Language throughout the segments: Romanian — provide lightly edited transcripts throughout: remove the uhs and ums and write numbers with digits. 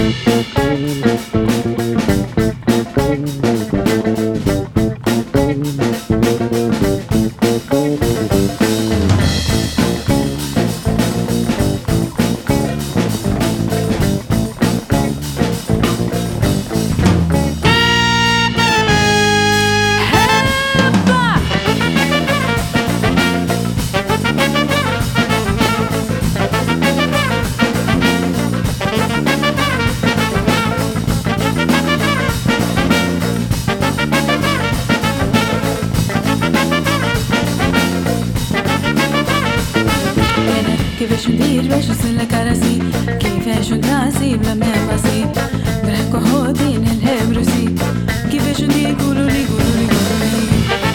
كيفاش ندير باش نسلك راسي كيفاش نتناسي بلا ما نباسي برهك وحودي نلهب روسي كيفاش ندير قولولي قولولي قولولي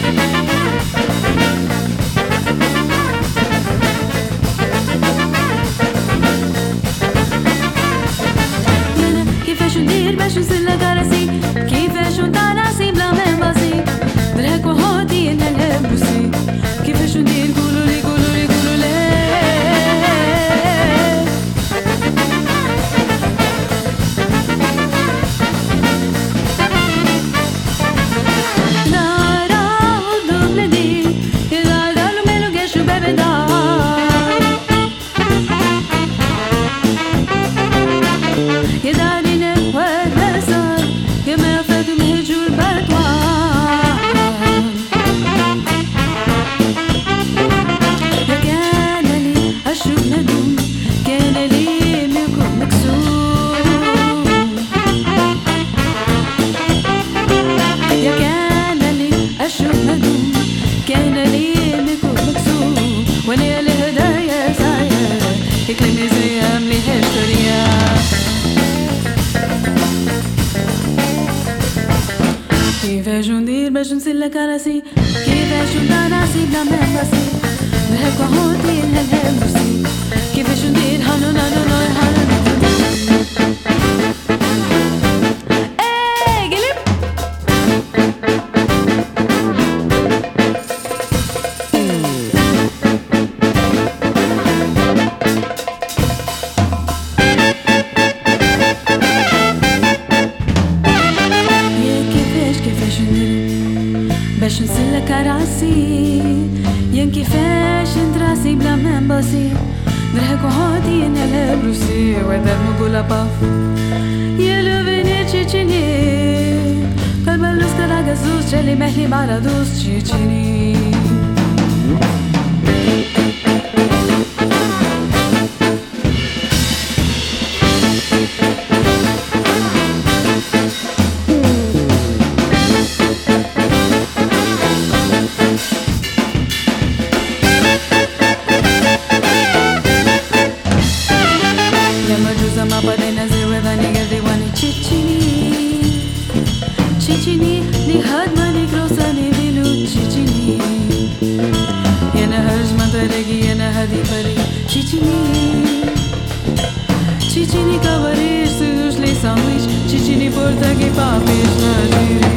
كيفاش ندير باش نسلك راسي كيفاش نتناسي بلا ما نباسي برهك وحودي نلهب روسي كيفاش ندير قولولي قولولي قولولي كيفاش ندير باش نسلك راسي كيفاش نتناسي بلا ما نباسي بهاك وحودي نلهب روسي كيفاش ندير هانو نانو ناي هانو باش نسلك راسي ين كيفاش نتراسي بلا ما نباسي درهك وحودي نلهب روسي وهذا نقول باف يا لوفيني تشيتشيني قلب اللوستر عجزوز جالي مهلي بعرضوز تشيتشيني Cicini, ni had mani grosani bilu cicini. Yana harj mandaregi yana hadi pari cicini. Cicini kavarish sushli sandwich cicini porta ki papish najiri.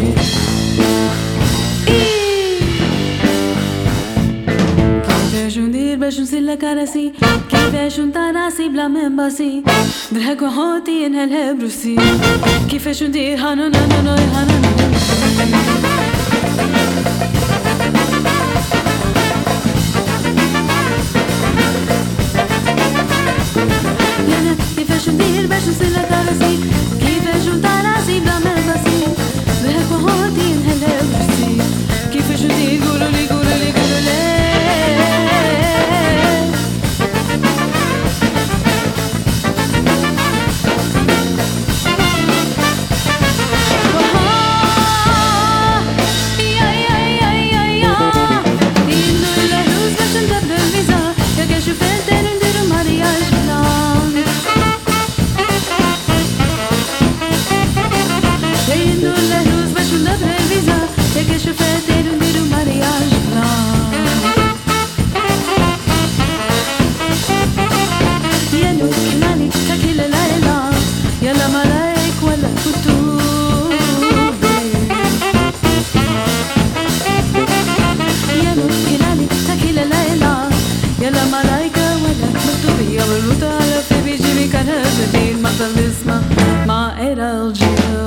كيفاش ندير باش نسلك راسي كيفاش نتناسي بلا ما نباسي درهك وحودي نلهب روسي كيفاش ندير هانو نانو ناي هانو كيفاش ندير باش نسلك راسي كيفاش نتناسي بلا ما نباسي درهك وحودي نلهب روسي كيفاش ندير قولولي قولولي قولولي يلا ملايكة ولا مكتوبية والروتا على في بيجي كان هذا ما era Algérie.